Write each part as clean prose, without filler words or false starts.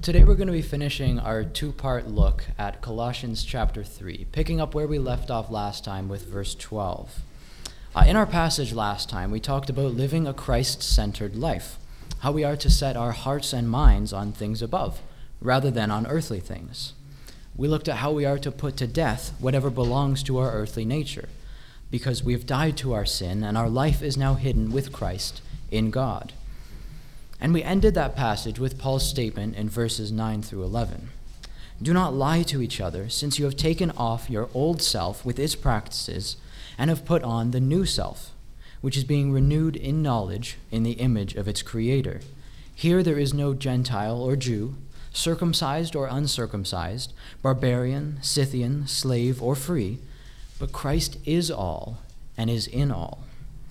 Today we're going to be finishing our two-part look at Colossians chapter 3, picking up where we left off last time with verse 12. In our passage last time, we talked about living a Christ-centered life, how we are to set our hearts and minds on things above, rather than on earthly things. We looked at how we are to put to death whatever belongs to our earthly nature, because we have died to our sin and our life is now hidden with Christ in God. And we ended that passage with Paul's statement in verses 9 through 11. Do not lie to each other, since you have taken off your old self with its practices and have put on the new self, which is being renewed in knowledge in the image of its Creator. Here there is no Gentile or Jew, circumcised or uncircumcised, barbarian, Scythian, slave or free, but Christ is all and is in all.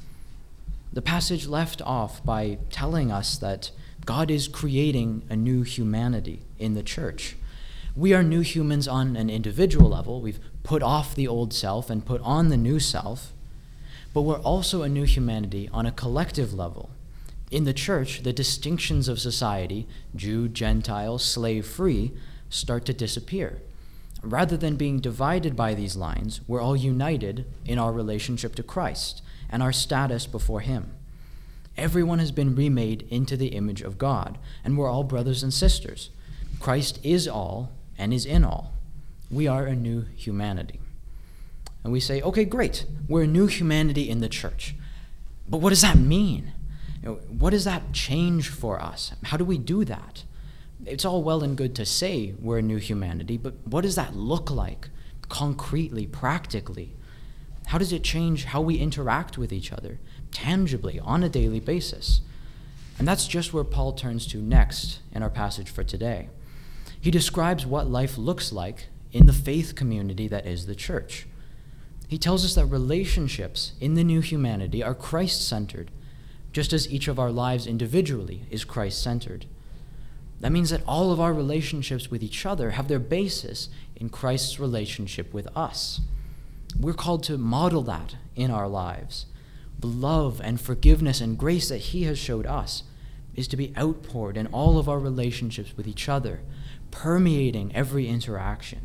The passage left off by telling us that God is creating a new humanity in the church. We are new humans on an individual level. We've put off the old self and put on the new self, but we're also a new humanity on a collective level. In the church, the distinctions of society, Jew, Gentile, slave, free, start to disappear. Rather than being divided by these lines, we're all united in our relationship to Christ and our status before Him. Everyone has been remade into the image of God, and we're all brothers and sisters. Christ is all and is in all. We are a new humanity. And we say, okay, great, we're a new humanity in the church. But what does that mean? What does that change for us? How do we do that? It's all well and good to say we're a new humanity, but what does that look like concretely, practically? How does it change how we interact with each other, tangibly, on a daily basis? And that's just where Paul turns to next in our passage for today. He describes what life looks like in the faith community that is the church. He tells us that relationships in the new humanity are Christ-centered, just as each of our lives individually is Christ-centered. That means that all of our relationships with each other have their basis in Christ's relationship with us. We're called to model that in our lives. The love and forgiveness and grace that He has showed us is to be outpoured in all of our relationships with each other, permeating every interaction.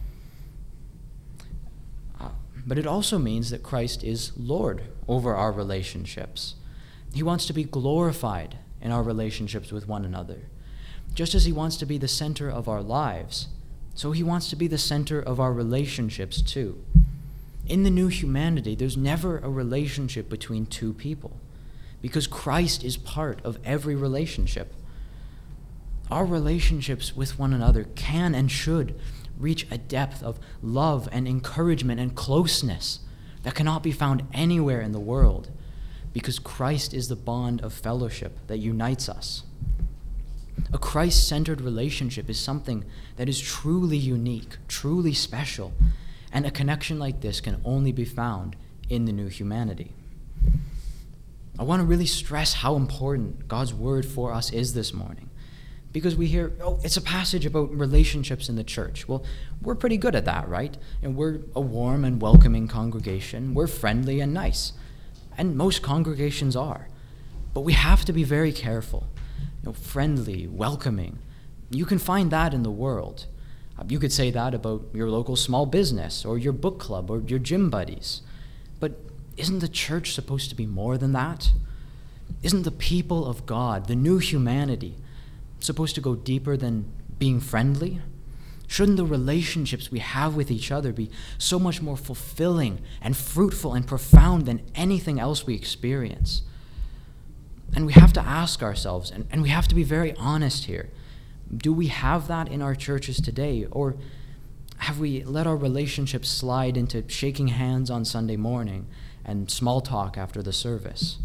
But it also means that Christ is Lord over our relationships. He wants to be glorified in our relationships with one another. Just as He wants to be the center of our lives, so He wants to be the center of our relationships too. In the new humanity, there's never a relationship between two people, because Christ is part of every relationship. Our relationships with one another can and should reach a depth of love and encouragement and closeness that cannot be found anywhere in the world, because Christ is the bond of fellowship that unites us. A Christ-centered relationship is something that is truly unique, truly special, and a connection like this can only be found in the new humanity. I want to really stress how important God's word for us is this morning, because we hear, it's a passage about relationships in the church. Well, we're pretty good at that, right? And we're a warm and welcoming congregation. We're friendly and nice, and most congregations are. But we have to be very careful. Friendly, welcoming. You can find that in the world. You could say that about your local small business or your book club or your gym buddies. But isn't the church supposed to be more than that? Isn't the people of God, the new humanity, supposed to go deeper than being friendly? Shouldn't the relationships we have with each other be so much more fulfilling and fruitful and profound than anything else we experience? And we have to ask ourselves, and we have to be very honest here, do we have that in our churches today, or have we let our relationships slide into shaking hands on Sunday morning and small talk after the service?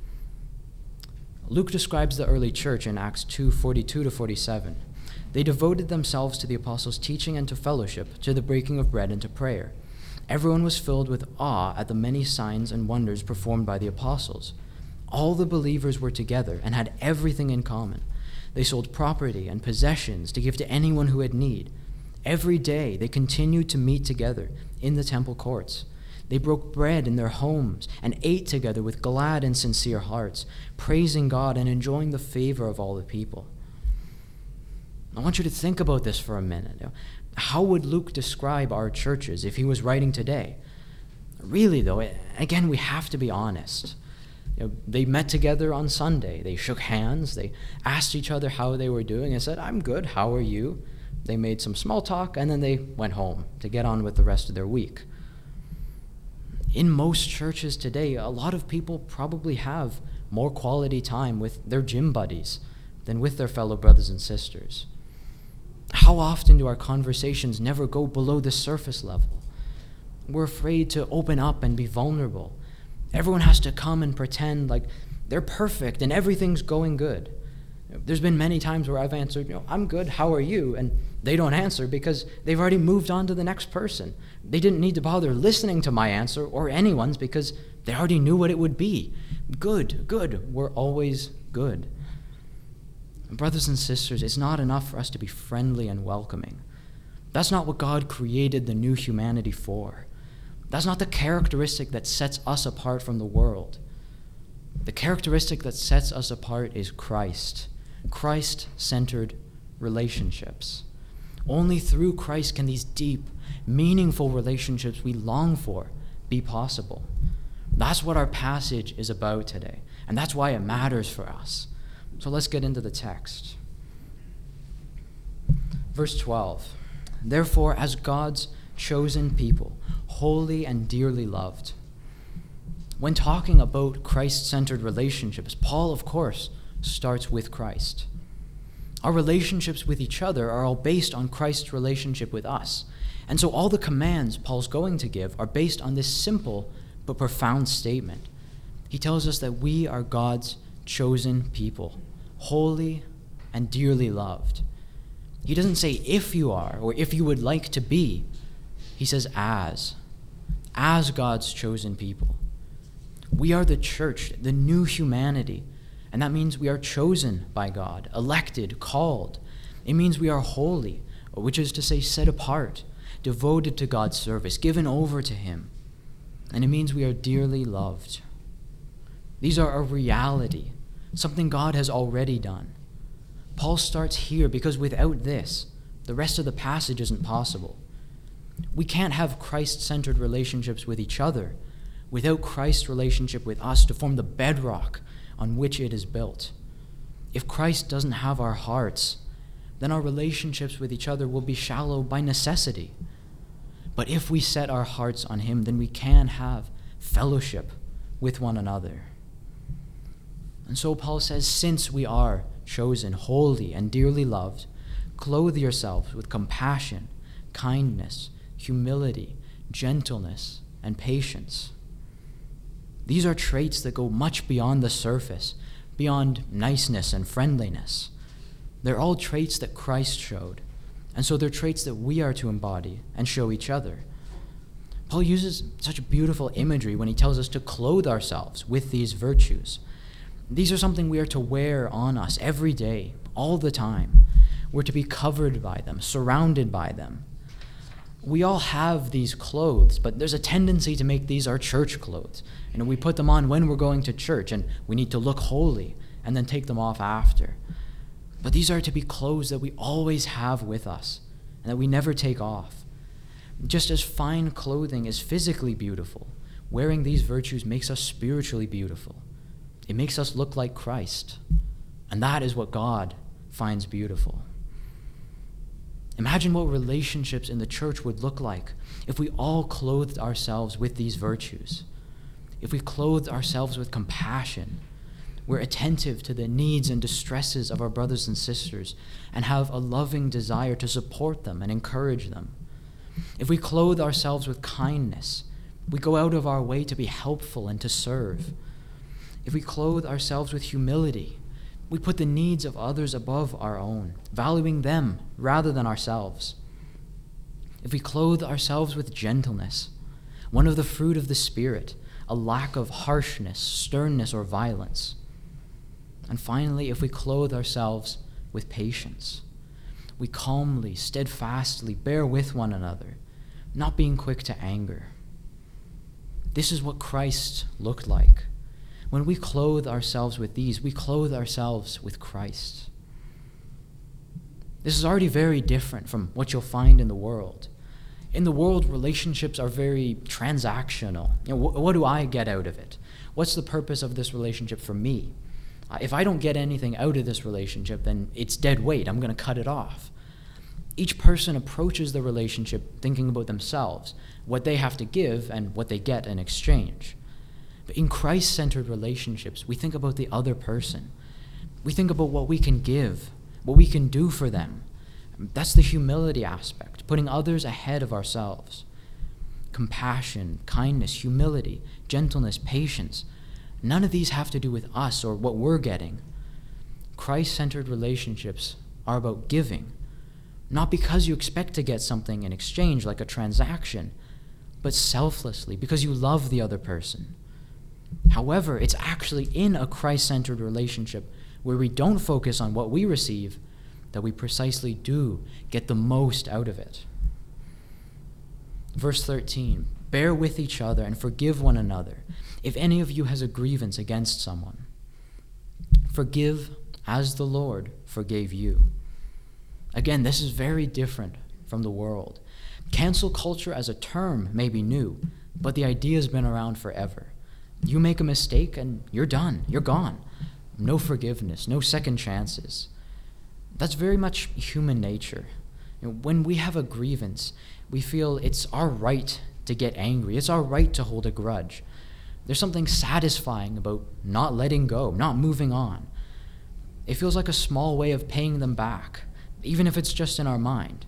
Luke describes the early church in Acts 2:42-47. They devoted themselves to the apostles' teaching and to fellowship, to the breaking of bread and to prayer. Everyone was filled with awe at the many signs and wonders performed by the apostles. All the believers were together and had everything in common. They sold property and possessions to give to anyone who had need. Every day they continued to meet together in the temple courts. They broke bread in their homes and ate together with glad and sincere hearts, praising God and enjoying the favor of all the people. I want you to think about this for a minute. How would Luke describe our churches if he was writing today? Really, though, again, we have to be honest. They met together on Sunday. They shook hands. They asked each other how they were doing and said, "I'm good. How are you?" They made some small talk, and then they went home to get on with the rest of their week. In most churches today, a lot of people probably have more quality time with their gym buddies than with their fellow brothers and sisters. How often do our conversations never go below the surface level? We're afraid to open up and be vulnerable. Everyone has to come and pretend like they're perfect and everything's going good. There's been many times where I've answered, "I'm good, how are you?" And they don't answer because they've already moved on to the next person. They didn't need to bother listening to my answer or anyone's because they already knew what it would be. Good, good, we're always good. Brothers and sisters, it's not enough for us to be friendly and welcoming. That's not what God created the new humanity for. That's not the characteristic that sets us apart from the world. The characteristic that sets us apart is Christ. Christ-centered relationships. Only through Christ can these deep, meaningful relationships we long for be possible. That's what our passage is about today, and that's why it matters for us. So let's get into the text. Verse 12. Therefore, as God's chosen people, holy and dearly loved. When talking about Christ-centered relationships, Paul, of course, starts with Christ. Our relationships with each other are all based on Christ's relationship with us. And so all the commands Paul's going to give are based on this simple but profound statement. He tells us that we are God's chosen people, holy and dearly loved. He doesn't say if you are or if you would like to be. He says as God's chosen people. We are the church, the new humanity, and that means we are chosen by God, elected, called. It means we are holy, which is to say set apart, devoted to God's service, given over to Him. And it means we are dearly loved. These are a reality, something God has already done. Paul starts here because without this, the rest of the passage isn't possible. We can't have Christ-centered relationships with each other without Christ's relationship with us to form the bedrock on which it is built. If Christ doesn't have our hearts, then our relationships with each other will be shallow by necessity. But if we set our hearts on Him, then we can have fellowship with one another. And so Paul says, since we are chosen, holy, and dearly loved, clothe yourselves with compassion, kindness, humility, gentleness, and patience. These are traits that go much beyond the surface, beyond niceness and friendliness. They're all traits that Christ showed, and so they're traits that we are to embody and show each other. Paul uses such beautiful imagery when he tells us to clothe ourselves with these virtues. These are something we are to wear on us every day, all the time. We're to be covered by them, surrounded by them. We all have these clothes, but there's a tendency to make these our church clothes. We put them on when we're going to church, and we need to look holy, and then take them off after. But these are to be clothes that we always have with us, and that we never take off. Just as fine clothing is physically beautiful, wearing these virtues makes us spiritually beautiful. It makes us look like Christ, and that is what God finds beautiful. Imagine what relationships in the church would look like if we all clothed ourselves with these virtues. If we clothed ourselves with compassion, we're attentive to the needs and distresses of our brothers and sisters and have a loving desire to support them and encourage them. If we clothe ourselves with kindness, we go out of our way to be helpful and to serve. If we clothe ourselves with humility, we put the needs of others above our own, valuing them rather than ourselves. If we clothe ourselves with gentleness, one of the fruit of the Spirit, a lack of harshness, sternness, or violence. And finally, if we clothe ourselves with patience, we calmly, steadfastly bear with one another, not being quick to anger. This is what Christ looked like. When we clothe ourselves with these, we clothe ourselves with Christ. This is already very different from what you'll find in the world. In the world, relationships are very transactional. What do I get out of it? What's the purpose of this relationship for me? If I don't get anything out of this relationship, then it's dead weight. I'm going to cut it off. Each person approaches the relationship thinking about themselves, what they have to give and what they get in exchange. But in Christ-centered relationships, we think about the other person. We think about what we can give, what we can do for them. That's the humility aspect, putting others ahead of ourselves. Compassion, kindness, humility, gentleness, patience. None of these have to do with us or what we're getting. Christ-centered relationships are about giving, not because you expect to get something in exchange like a transaction, but selflessly, because you love the other person. However, it's actually in a Christ-centered relationship where we don't focus on what we receive, that we precisely do get the most out of it. Verse 13, bear with each other and forgive one another. If any of you has a grievance against someone, forgive as the Lord forgave you. Again, this is very different from the world. Cancel culture as a term may be new, but the idea has been around forever. You make a mistake and you're done. You're gone. No forgiveness, no second chances. That's very much human nature. When we have a grievance, we feel it's our right to get angry. It's our right to hold a grudge. There's something satisfying about not letting go, not moving on. It feels like a small way of paying them back, even if it's just in our mind.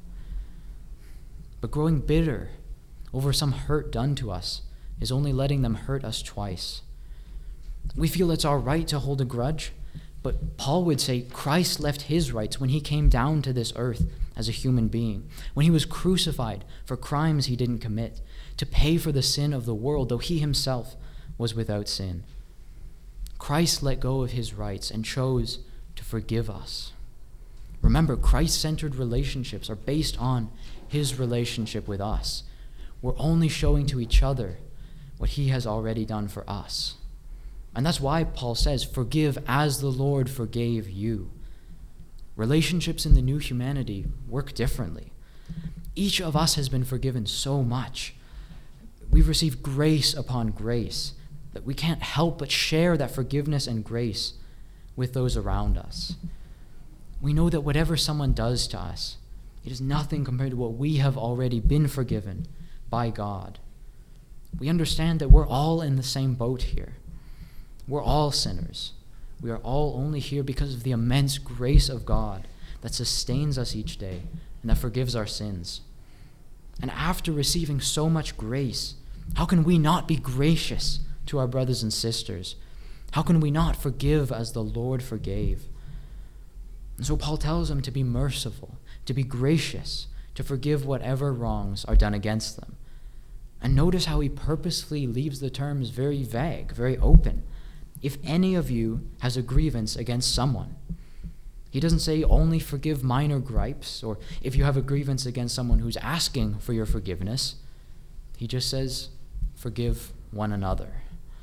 But growing bitter over some hurt done to us is only letting them hurt us twice. We feel it's our right to hold a grudge, but Paul would say Christ left his rights when he came down to this earth as a human being, when he was crucified for crimes he didn't commit, to pay for the sin of the world, though he himself was without sin. Christ let go of his rights and chose to forgive us. Remember, Christ-centered relationships are based on his relationship with us. We're only showing to each other what he has already done for us. And that's why Paul says, forgive as the Lord forgave you. Relationships in the new humanity work differently. Each of us has been forgiven so much. We've received grace upon grace that we can't help but share that forgiveness and grace with those around us. We know that whatever someone does to us, it is nothing compared to what we have already been forgiven by God. We understand that we're all in the same boat here. We're all sinners. We are all only here because of the immense grace of God that sustains us each day and that forgives our sins. And after receiving so much grace, how can we not be gracious to our brothers and sisters? How can we not forgive as the Lord forgave? And so Paul tells them to be merciful, to be gracious, to forgive whatever wrongs are done against them. And notice how he purposefully leaves the terms very vague, very open. If any of you has a grievance against someone. He doesn't say only forgive minor gripes, or if you have a grievance against someone who's asking for your forgiveness. He just says forgive one another.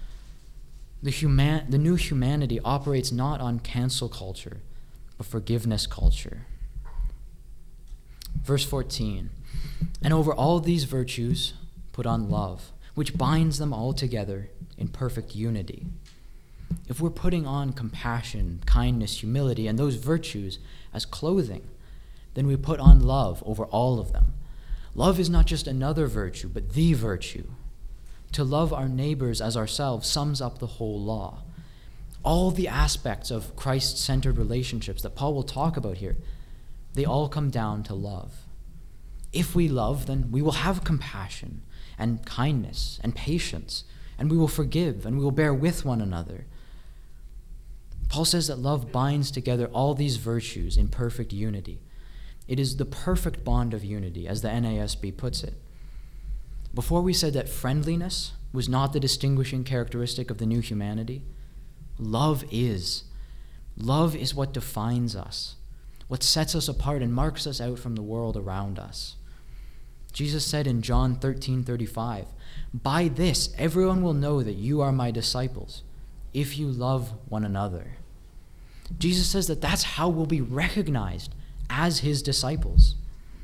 The new humanity operates not on cancel culture, but forgiveness culture. Verse 14, and over all these virtues put on love, which binds them all together in perfect unity. If we're putting on compassion, kindness, humility, and those virtues as clothing, then we put on love over all of them. Love is not just another virtue, but the virtue. To love our neighbors as ourselves sums up the whole law. All the aspects of Christ-centered relationships that Paul will talk about here, they all come down to love. If we love, then we will have compassion and kindness and patience, and we will forgive and we will bear with one another. Paul says that love binds together all these virtues in perfect unity. It is the perfect bond of unity, as the NASB puts it. Before we said that friendliness was not the distinguishing characteristic of the new humanity. Love is. Love is what defines us, what sets us apart and marks us out from the world around us. Jesus said in John 13:35, by this everyone will know that you are my disciples, if you love one another. Jesus says that that's how we'll be recognized as his disciples.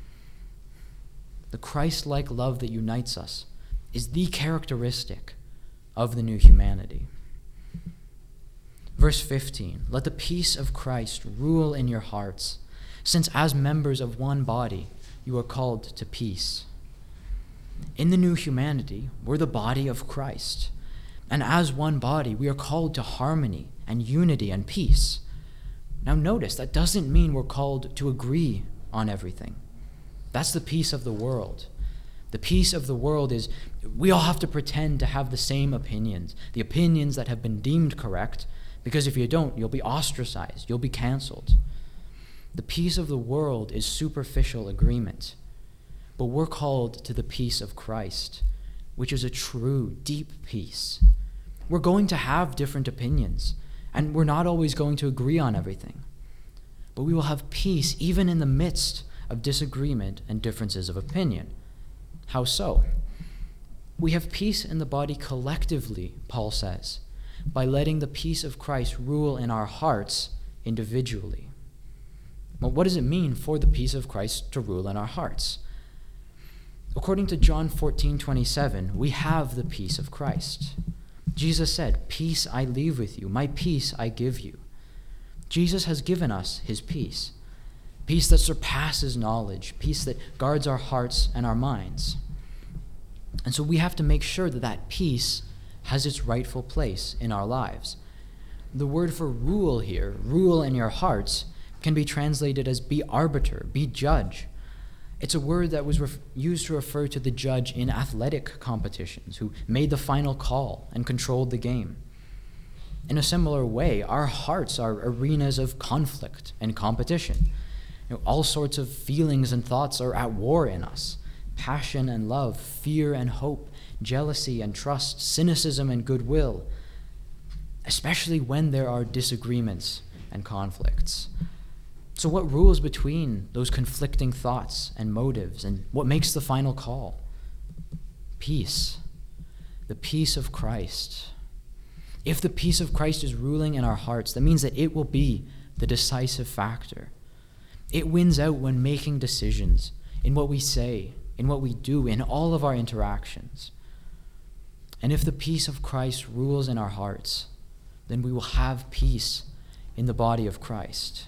The Christ-like love that unites us is the characteristic of the new humanity. Verse 15, let the peace of Christ rule in your hearts, since as members of one body you are called to peace. In the new humanity, we're the body of Christ, and as one body we are called to harmony and unity and peace. Now notice, that doesn't mean we're called to agree on everything. That's the peace of the world. The peace of the world is we all have to pretend to have the same opinions, the opinions that have been deemed correct, because if you don't, you'll be ostracized, you'll be canceled. The peace of the world is superficial agreement, but we're called to the peace of Christ, which is a true, deep peace. We're going to have different opinions, and we're not always going to agree on everything, but we will have peace even in the midst of disagreement and differences of opinion. How so? We have peace in the body collectively, Paul says, by letting the peace of Christ rule in our hearts individually. Well, what does it mean for the peace of Christ to rule in our hearts? According to John 14:27, we have the peace of Christ. Jesus said, "Peace I leave with you, my peace I give you." Jesus has given us his peace, peace that surpasses knowledge, peace that guards our hearts and our minds. And so we have to make sure that that peace has its rightful place in our lives. The word for rule here, rule in your hearts, can be translated as be arbiter, be judge. It's a word that was used to refer to the judge in athletic competitions who made the final call and controlled the game. In a similar way, our hearts are arenas of conflict and competition. All sorts of feelings and thoughts are at war in us. Passion and love, fear and hope, jealousy and trust, cynicism and goodwill, especially when there are disagreements and conflicts. So what rules between those conflicting thoughts and motives, and what makes the final call? Peace. The peace of Christ. If the peace of Christ is ruling in our hearts, that means that it will be the decisive factor. It wins out when making decisions, in what we say, in what we do, in all of our interactions. And if the peace of Christ rules in our hearts, then we will have peace in the body of Christ.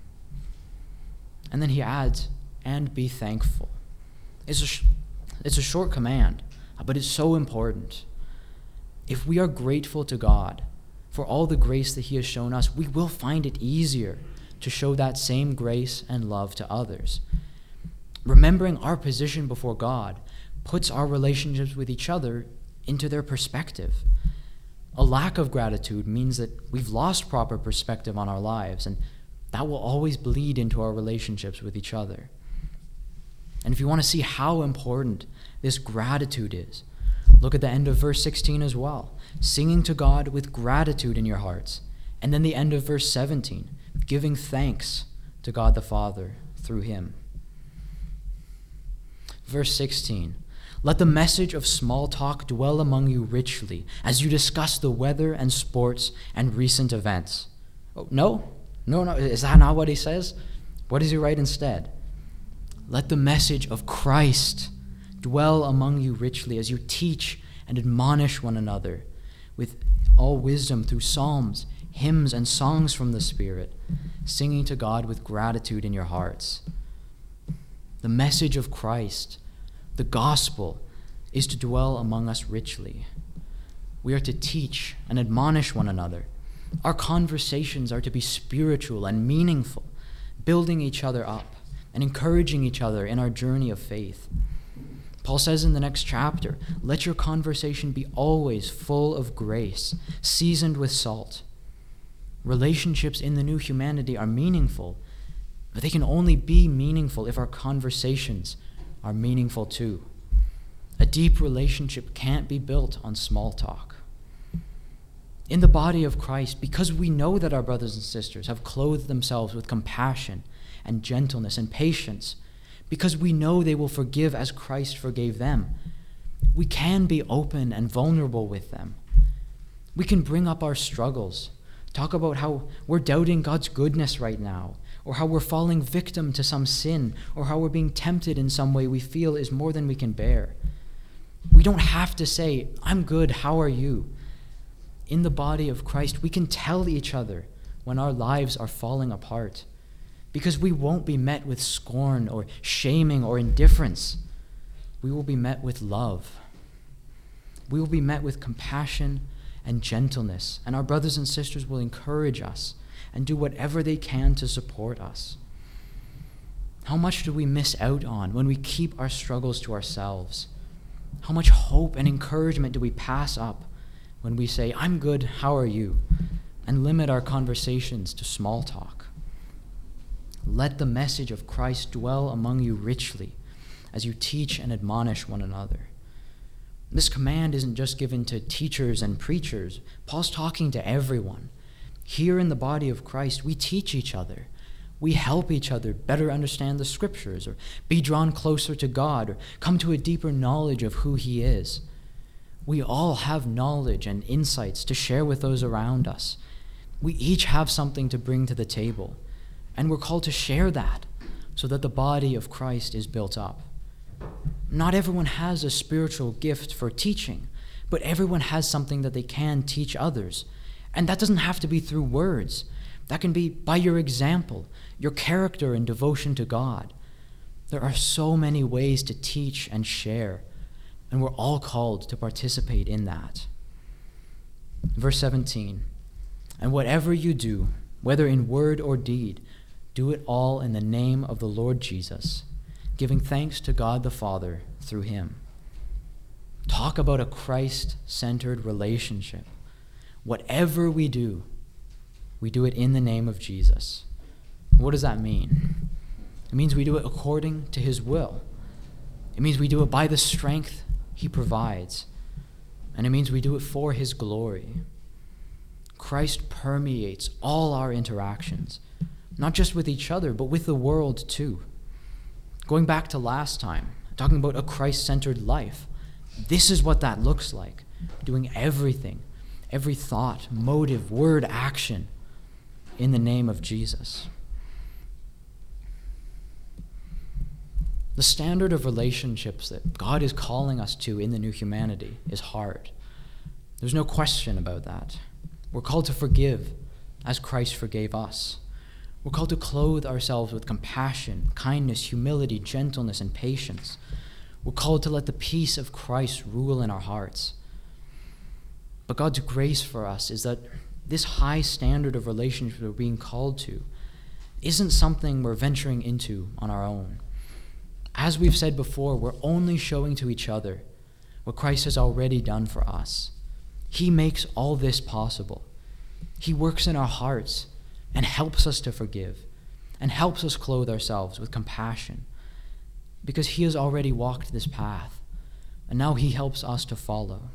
And then he adds, and be thankful. It's a short command, but it's so important. If we are grateful to God for all the grace that he has shown us, we will find it easier to show that same grace and love to others. Remembering our position before God puts our relationships with each other into their perspective. A lack of gratitude means that we've lost proper perspective on our lives, and that will always bleed into our relationships with each other. And if you want to see how important this gratitude is, look at the end of verse 16 as well. Singing to God with gratitude in your hearts. And then the end of verse 17, giving thanks to God the Father through him. Verse 16, let the message of small talk dwell among you richly as you discuss the weather and sports and recent events. Oh, no, is that not what he says? What does he write instead? Let the message of Christ dwell among you richly as you teach and admonish one another with all wisdom through psalms, hymns, and songs from the Spirit, singing to God with gratitude in your hearts. The message of Christ, the gospel, is to dwell among us richly. We are to teach and admonish one another. Our conversations are to be spiritual and meaningful, building each other up and encouraging each other in our journey of faith. Paul says in the next chapter, let your conversation be always full of grace, seasoned with salt. Relationships in the new humanity are meaningful, but they can only be meaningful if our conversations are meaningful too. A deep relationship can't be built on small talk. In the body of Christ, because we know that our brothers and sisters have clothed themselves with compassion and gentleness and patience, because we know they will forgive as Christ forgave them, we can be open and vulnerable with them. We can bring up our struggles, talk about how we're doubting God's goodness right now, or how we're falling victim to some sin, or how we're being tempted in some way we feel is more than we can bear. We don't have to say, "I'm good, how are you?" In the body of Christ, we can tell each other when our lives are falling apart, because we won't be met with scorn or shaming or indifference. We will be met with love. We will be met with compassion and gentleness, and our brothers and sisters will encourage us and do whatever they can to support us. How much do we miss out on when we keep our struggles to ourselves? How much hope and encouragement do we pass up when we say, "I'm good, how are you?" and limit our conversations to small talk? Let the message of Christ dwell among you richly as you teach and admonish one another. This command isn't just given to teachers and preachers. Paul's talking to everyone. Here in the body of Christ, we teach each other. We help each other better understand the scriptures, or be drawn closer to God, or come to a deeper knowledge of who He is. We all have knowledge and insights to share with those around us. We each have something to bring to the table, and we're called to share that so that the body of Christ is built up. Not everyone has a spiritual gift for teaching, but everyone has something that they can teach others. And that doesn't have to be through words. That can be by your example, your character and devotion to God. There are so many ways to teach and share, and we're all called to participate in that. Verse 17, "And whatever you do, whether in word or deed, do it all in the name of the Lord Jesus, giving thanks to God the Father through Him." Talk about a Christ-centered relationship. Whatever we do it in the name of Jesus. What does that mean? It means we do it according to His will. It means we do it by the strength He provides. And it means we do it for His glory. Christ permeates all our interactions, not just with each other, but with the world too. Going back to last time, talking about a Christ-centered life, this is what that looks like. Doing everything, every thought, motive, word, action, in the name of Jesus. The standard of relationships that God is calling us to in the new humanity is hard. There's no question about that. We're called to forgive as Christ forgave us. We're called to clothe ourselves with compassion, kindness, humility, gentleness, and patience. We're called to let the peace of Christ rule in our hearts. But God's grace for us is that this high standard of relationship we're being called to isn't something we're venturing into on our own. As we've said before, we're only showing to each other what Christ has already done for us. He makes all this possible. He works in our hearts and helps us to forgive and helps us clothe ourselves with compassion because He has already walked this path, and now He helps us to follow.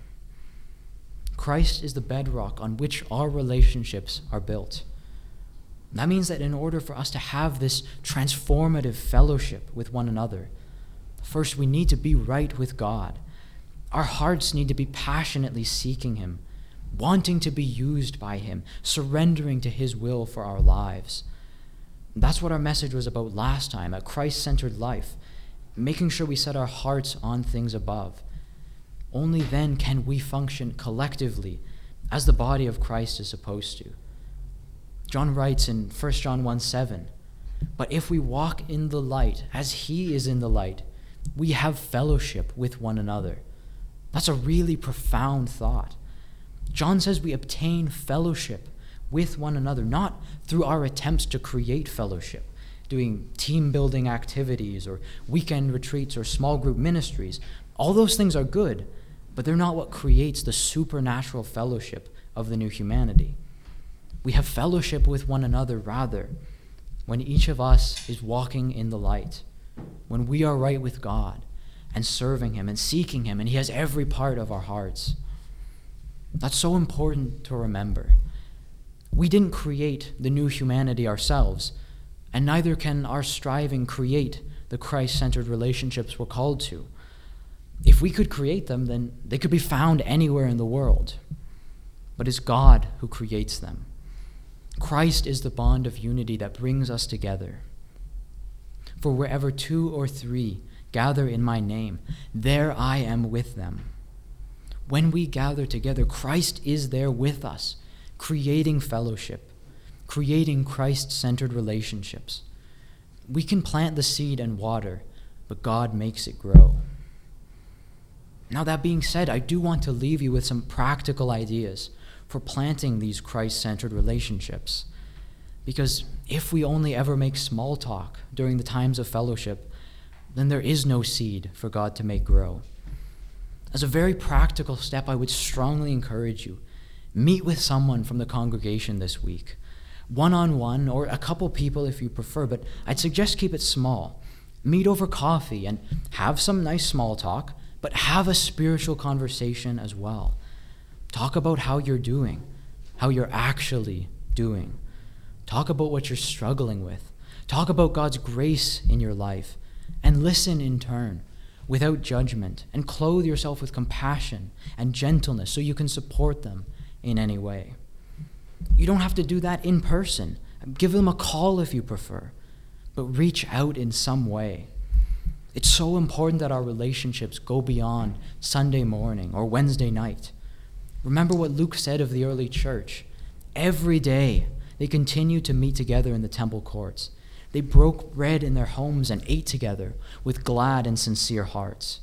Christ is the bedrock on which our relationships are built. That means that in order for us to have this transformative fellowship with one another, first we need to be right with God. Our hearts need to be passionately seeking Him, wanting to be used by Him, surrendering to His will for our lives. That's what our message was about last time, a Christ-centered life, making sure we set our hearts on things above. Only then can we function collectively as the body of Christ is supposed to. John writes in 1 John 1:7, "But if we walk in the light as He is in the light, we have fellowship with one another." That's a really profound thought. John says we obtain fellowship with one another, not through our attempts to create fellowship, doing team-building activities or weekend retreats or small group ministries. All those things are good, but they're not what creates the supernatural fellowship of the new humanity. We have fellowship with one another, rather, when each of us is walking in the light, when we are right with God and serving Him and seeking Him, and He has every part of our hearts. That's so important to remember. We didn't create the new humanity ourselves, and neither can our striving create the Christ-centered relationships we're called to. If we could create them, then they could be found anywhere in the world. But it's God who creates them. Christ is the bond of unity that brings us together. For wherever 2 or 3 gather in my name, there I am with them. When we gather together, Christ is there with us, creating fellowship, creating Christ-centered relationships. We can plant the seed and water, but God makes it grow. Now, that being said, I do want to leave you with some practical ideas for planting these Christ-centered relationships. Because if we only ever make small talk during the times of fellowship, then there is no seed for God to make grow. As a very practical step, I would strongly encourage you, meet with someone from the congregation this week, one-on-one, or a couple people if you prefer, but I'd suggest keep it small. Meet over coffee and have some nice small talk, but have a spiritual conversation as well. Talk about how you're doing, how you're actually doing. Talk about what you're struggling with. Talk about God's grace in your life, and listen in turn without judgment, and clothe yourself with compassion and gentleness so you can support them in any way. You don't have to do that in person. Give them a call if you prefer, but reach out in some way. It's so important that our relationships go beyond Sunday morning or Wednesday night. Remember what Luke said of the early church. Every day they continued to meet together in the temple courts. They broke bread in their homes and ate together with glad and sincere hearts.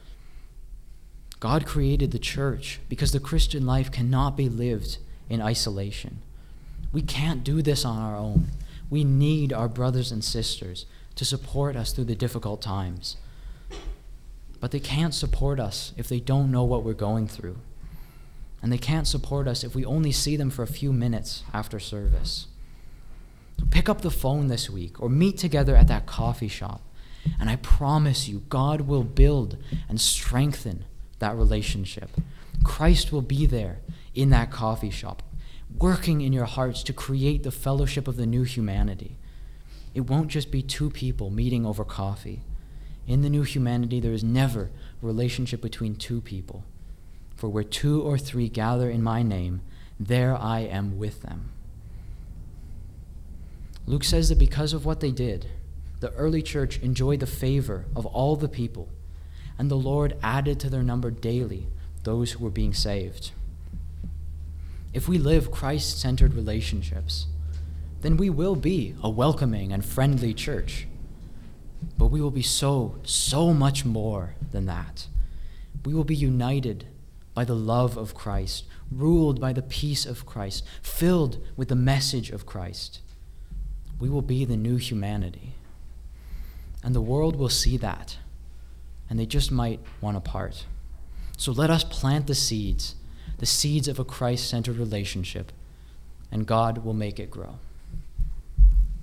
God created the church because the Christian life cannot be lived in isolation. We can't do this on our own. We need our brothers and sisters to support us through the difficult times. But they can't support us if they don't know what we're going through. And they can't support us if we only see them for a few minutes after service. So pick up the phone this week or meet together at that coffee shop. And I promise you, God will build and strengthen that relationship. Christ will be there in that coffee shop, working in your hearts to create the fellowship of the new humanity. It won't just be 2 people meeting over coffee. In the new humanity, there is never a relationship between 2 people. For where 2 or 3 gather in my name, there I am with them. Luke says that because of what they did, the early church enjoyed the favor of all the people, and the Lord added to their number daily those who were being saved. If we live Christ-centered relationships, then we will be a welcoming and friendly church. But we will be so much more than that. We will be united by the love of Christ, ruled by the peace of Christ, filled with the message of Christ. We will be the new humanity. And the world will see that, and they just might want a part. So let us plant the seeds of a Christ-centered relationship, and God will make it grow.